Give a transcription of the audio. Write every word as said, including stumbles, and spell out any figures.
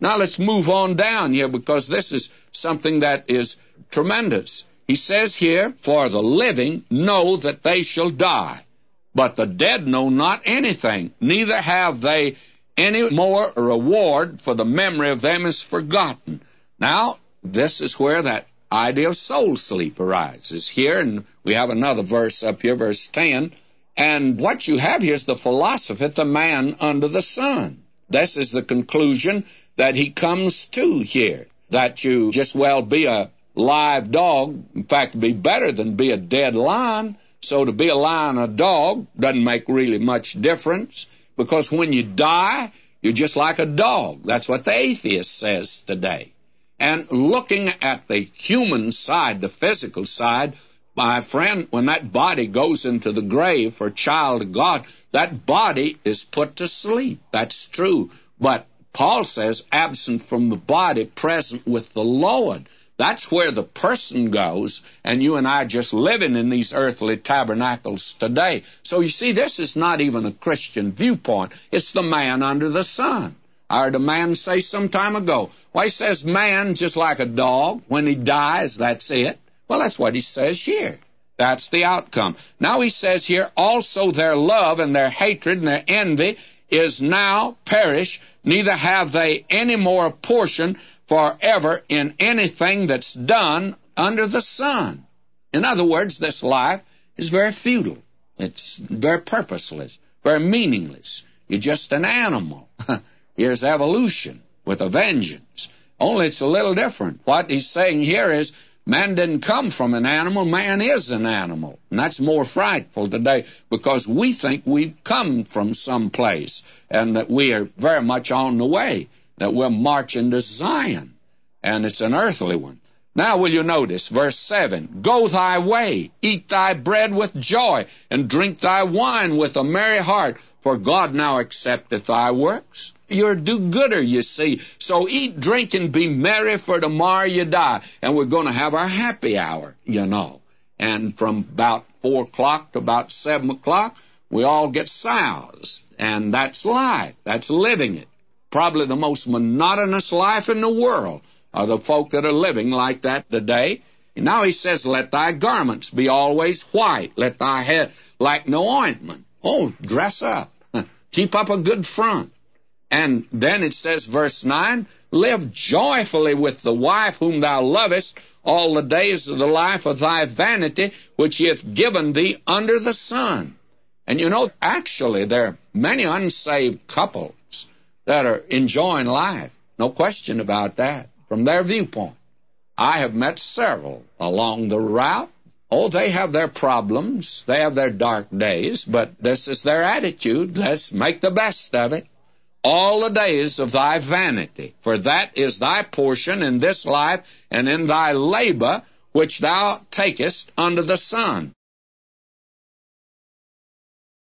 Now let's move on down here, because this is something that is tremendous. He says here, for the living know that they shall die, but the dead know not anything, neither have they any more reward, for the memory of them is forgotten. Now, this is where that idea of soul sleep arises here, and we have another verse up here, verse ten. And what you have here is the philosophy of the man under the sun. This is the conclusion that he comes to here, that you just well be a live dog, in fact, be better than be a dead lion. So to be a lion or a dog doesn't make really much difference, because when you die, you're just like a dog. That's what the atheist says today. And looking at the human side, the physical side, my friend, when that body goes into the grave for a child of God, that body is put to sleep. That's true. But Paul says, absent from the body, present with the Lord. That's where the person goes, and you and I are just living in these earthly tabernacles today. So you see, this is not even a Christian viewpoint. It's the man under the sun. I heard a man say some time ago, well, he says man just like a dog. When he dies, that's it. Well, that's what he says here. That's the outcome. Now he says here, also their love and their hatred and their envy is now perished, neither have they any more portion forever in anything that's done under the sun. In other words, this life is very futile. It's very purposeless, very meaningless. You're just an animal. Here's evolution with a vengeance. Only it's a little different. What he's saying here is, man didn't come from an animal, man is an animal. And that's more frightful today, because we think we've come from someplace and that we are very much on the way, that we're marching to Zion, and it's an earthly one. Now will you notice, verse seven, go thy way, eat thy bread with joy, and drink thy wine with a merry heart, for God now accepteth thy works. You're a do-gooder, you see. So eat, drink, and be merry, for tomorrow you die. And we're going to have our happy hour, you know. And from about four o'clock to about seven o'clock, we all get soused. And that's life. That's living it. Probably the most monotonous life in the world are the folk that are living like that today. And now he says, let thy garments be always white. Let thy head lack no ointment. Oh, dress up. Keep up a good front. And then it says, verse nine, live joyfully with the wife whom thou lovest all the days of the life of thy vanity, which he hath given thee under the sun. And you know, actually, there are many unsaved couples that are enjoying life. No question about that, from their viewpoint. I have met several along the route. Oh, they have their problems. They have their dark days, but this is their attitude. Let's make the best of it. All the days of thy vanity, for that is thy portion in this life and in thy labor which thou takest under the sun.